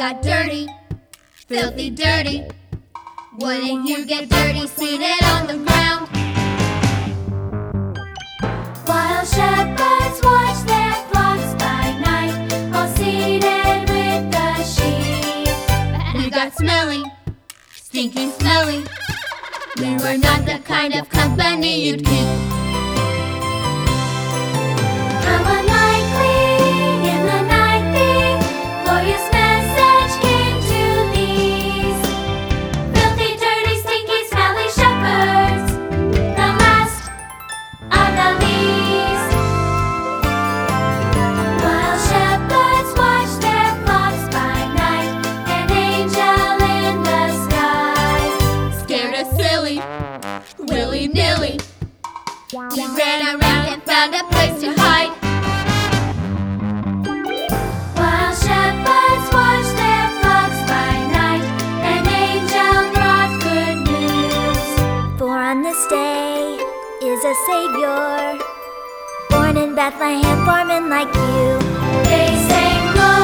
got dirty, filthy dirty. Wouldn't you get dirty seated on the ground? While shepherds watch their flocks by night, all seated with the sheep. We got smelly, stinky smelly. We were not the kind of company you'd keep. How unlikely in the night the glorious message came to these filthy, dirty, stinky, smelly shepherds, the last of the least. While shepherds watch their flocks by night, an angel in the sky Scared us silly, willy-nilly. We ran around and found a place to hide. While shepherds watch their flocks by night, an angel brought good news. For on this day is a Savior, born in Bethlehem for men like you. They sang,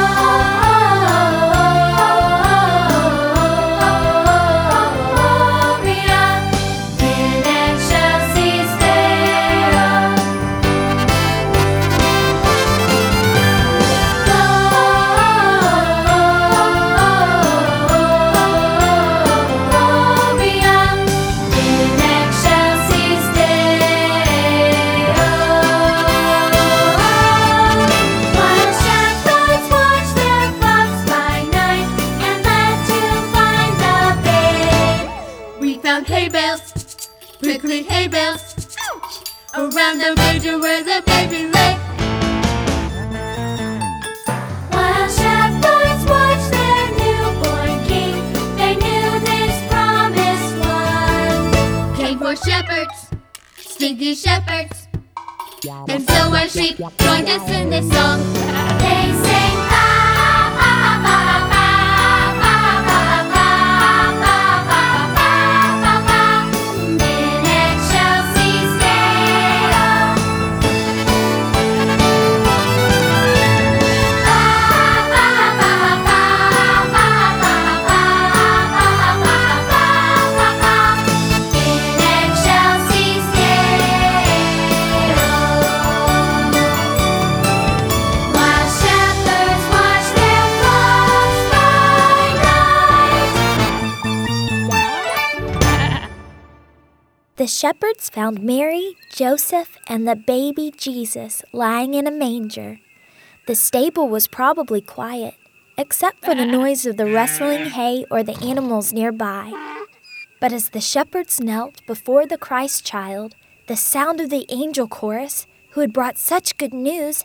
Gloria in excelsis Deo. Gloria in excelsis Deo. While shepherds watch their flocks by night and led to find the babe. We found hay bales, prickly hay bales, around the manger where the baby lay. While shepherds watched their newborn king, they knew this promised one Came for shepherds, stinky shepherds, and so our sheep joined us in this song. They sang, ba, ba, ba, ba, ba, ba, ba, ba, ba, ba, ba, ba, in excelsis Deo. Ba, ba, ba, ba, ba, ba, ba, ba, ba, ba, in excelsis Deo. While shepherds watch their flocks by night. The shepherds found Mary, Joseph, and the baby Jesus lying in a manger. The stable was probably quiet, except for the noise of the rustling hay or the animals nearby. But as the shepherds knelt before the Christ child, the sound of the angel chorus, who had brought such good news,